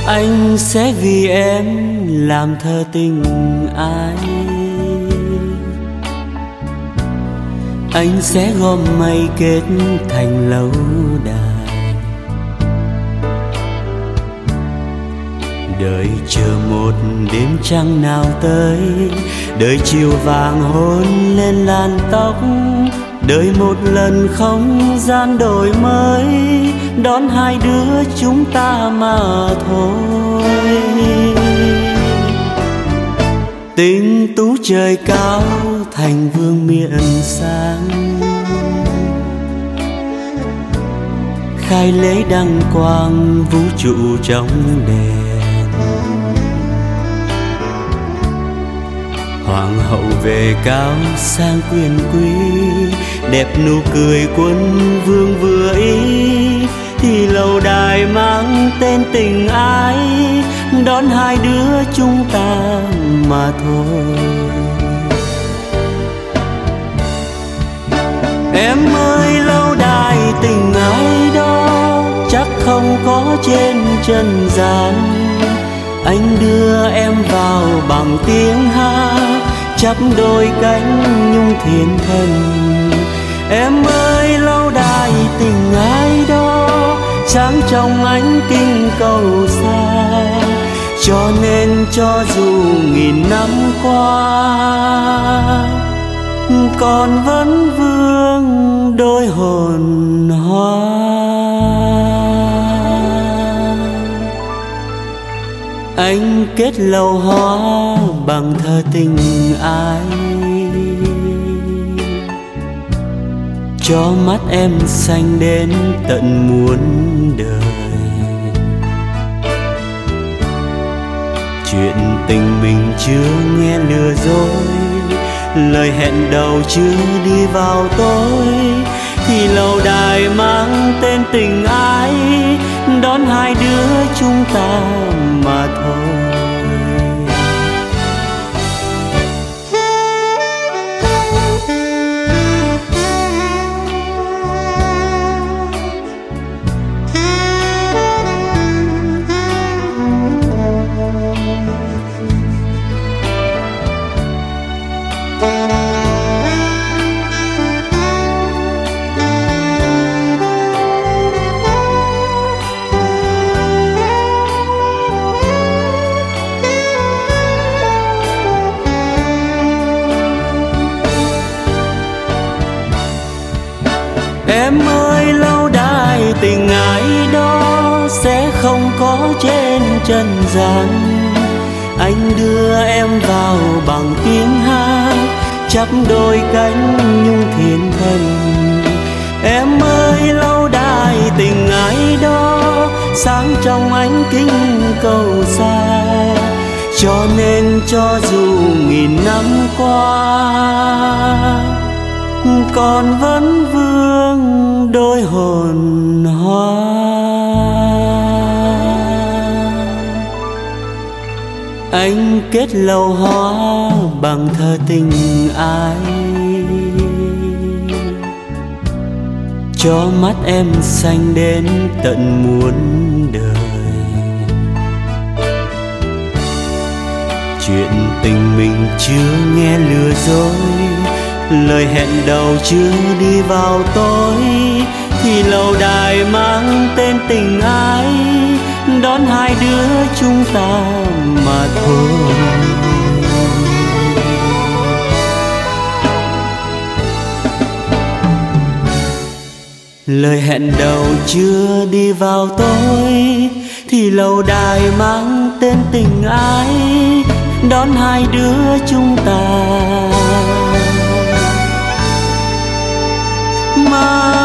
Anh sẽ vì em làm thơ tình ai. Anh sẽ gom mây kết thành lâu đài, đợi chờ một đêm trăng nào tới, đợi chiều vàng hôn lên làn tóc, đợi một lần không gian đổi mới, đón hai đứa chúng ta mà thôi. Tình tú trời cao thành vương miện sáng, khai lễ đăng quang vũ trụ trong đèn. Hoàng hậu về cao sang quyền quý, đẹp nụ cười quân vương vừa ý, thì lâu đài mang tên tình ái, đón hai đứa chúng ta mà thôi. Em ơi lâu đài tình ái đó chắc không có trên trần gian, anh đưa em vào bằng tiếng hát, chắp đôi cánh nhung thiên thần. Em ơi lâu đài tình ái đó sáng trong ánh kinh cầu xa, cho nên cho dù nghìn năm qua còn vẫn vương đôi hồn hoa. Anh kết lầu hoa bằng thơ tình ái, cho mắt em xanh đến tận muôn đời. Chuyện tình mình chưa nghe lừa dối, lời hẹn đầu chưa đi vào tối, thì lâu đài mang tên tình ái, đón hai đứa chúng ta mà thôi. Em ơi lâu đài tình ái đó sẽ không có trên trần gian, anh đưa em vào bằng tiếng hát, chắp đôi cánh nhung thiên thần. Em ơi lâu đài tình ái đó sáng trong ánh kính cầu xa, cho nên cho dù nghìn năm qua còn vẫn vương đôi hồn hoa. Anh kết lầu hoa bằng thơ tình ái, cho mắt em xanh đến tận muôn đời. Chuyện tình mình chưa nghe lừa dối, lời hẹn đầu chưa đi vào tối, thì lâu đài mang tên tình ái, đón hai đứa chúng ta mà thôi. Lời hẹn đầu chưa đi vào tối, thì lâu đài mang tên tình ái, đón hai đứa chúng ta mà